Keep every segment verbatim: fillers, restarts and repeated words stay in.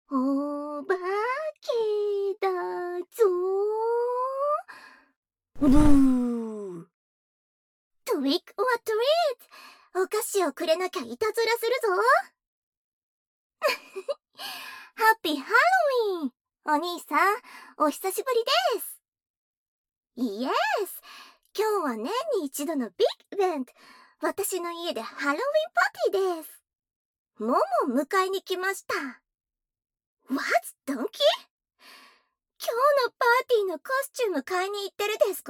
お化けだぞー。ブー。トリックオアトリート。お菓子をくれなきゃいたずらするぞ。ハッピーハロウィン。お兄さん、お久しぶりです。イエス。今日は年に一度のビッグイベント。私の家でハロウィンパーティーです。モモを迎えに来ました。What's donkey? 今日のパーティーのコスチューム買いに行ってるですか？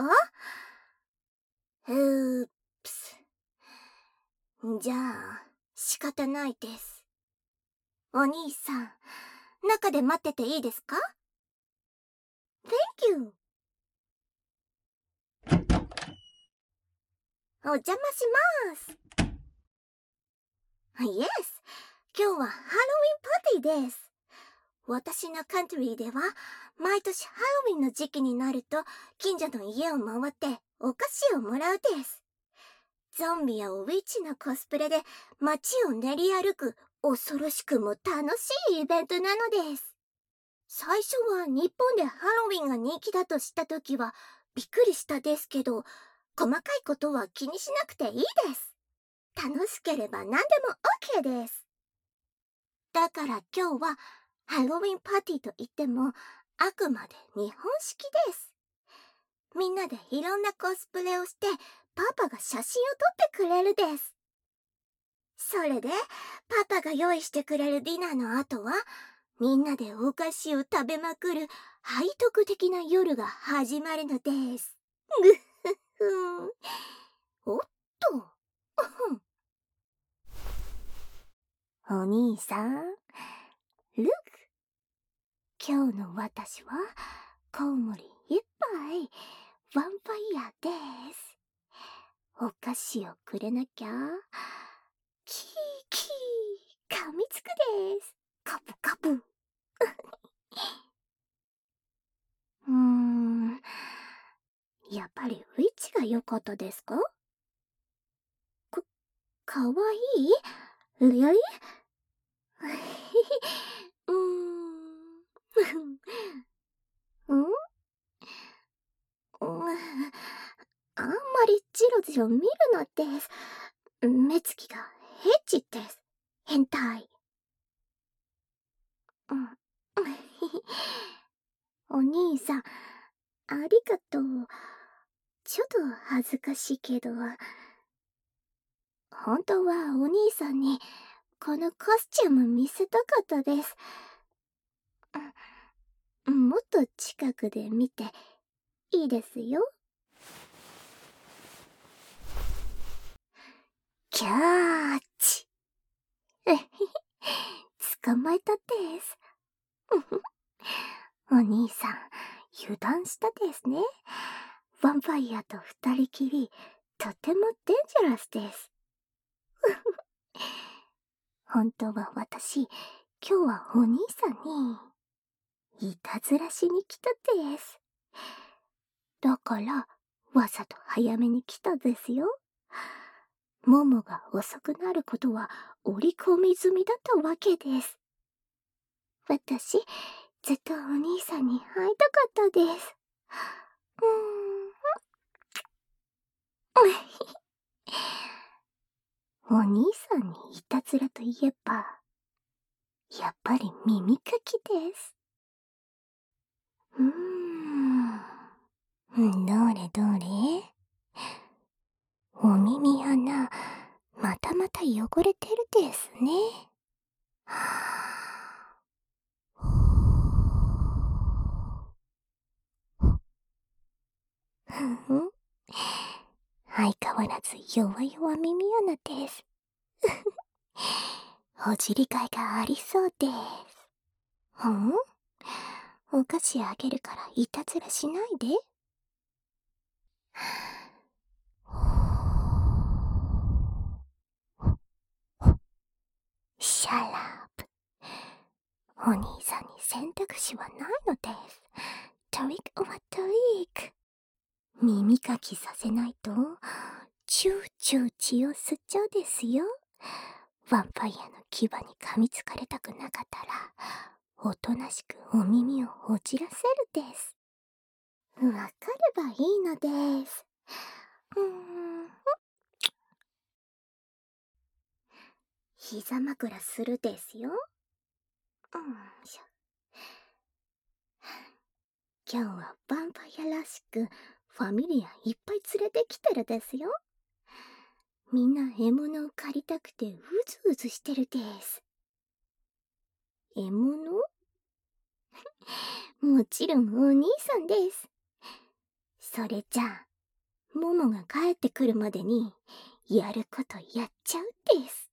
うーっプス。じゃあ、仕方ないです。お兄さん、中で待ってていいですか？ Thank you。お邪魔します。イエス。今日はハロウィンパーティーです。私のカントリーでは、毎年ハロウィンの時期になると、近所の家を回ってお菓子をもらうです。ゾンビやウィッチのコスプレで街を練り歩く恐ろしくも楽しいイベントなのです。最初は日本でハロウィンが人気だと知った時はびっくりしたですけど、細かいことは気にしなくていいです。楽しければ何でも オーケー です。だから今日はハロウィンパーティーといってもあくまで日本式です。みんなでいろんなコスプレをしてパパが写真を撮ってくれるです。それでパパが用意してくれるディナーの後はみんなでお菓子を食べまくる背徳的な夜が始まるのです。ぐっふふん。おっと。お兄さん、ルック。今日の私はコウモリいっぱいヴァンパイアです。お菓子をくれなきゃ。キーキー、噛みつくです。カブカブ。うーん、やっぱりウィッチが良かったですか？か、かわいい？リアリ？うーん。うん？あんまりジロジロ見るなです。目つきがヘッチです。変態。うん。お兄さん、ありがとう。ちょっと恥ずかしいけど、本当はお兄さんにこのコスチューム見せたかったです。もっと近くで見ていいですよ。キャーチ。捕まえたです。お兄さん、油断したですね。ヴァンパイアと二人きり、とてもデンジャラスです。本当は私、今日はお兄さんに、いたずらしに来たです。だから、わざと早めに来たですよ。モモが遅くなることは織り込み済みだったわけです。私、ずっとお兄さんに会いたかったです。うーん。お兄さんにいたずらといえば、やっぱり耳かきです。うーん。どれどれ？お耳穴、またまた汚れてるですね。ふん。相変わらず弱々耳穴です。おじりがいがありそうです。ふん？お菓子あげるからいたずらしないで。シャラープ。お兄さんに選択肢はないのです。トリックオアトリック。耳かきさせないと、チューチュー血を吸っちゃうですよ。ヴァンパイアの牙に噛みつかれたくなかったら、 おとなしくお耳をほじらせるです。わかればいいのです。うーん。膝枕するですよ。うんしょ。今日はヴァンパイアらしくファミリアいっぱい連れてきてるですよ。みんな獲物を狩りたくてうずうずしてるです。獲物？もちろんお兄さんです。それじゃあ、モモが帰ってくるまでにやることやっちゃうです。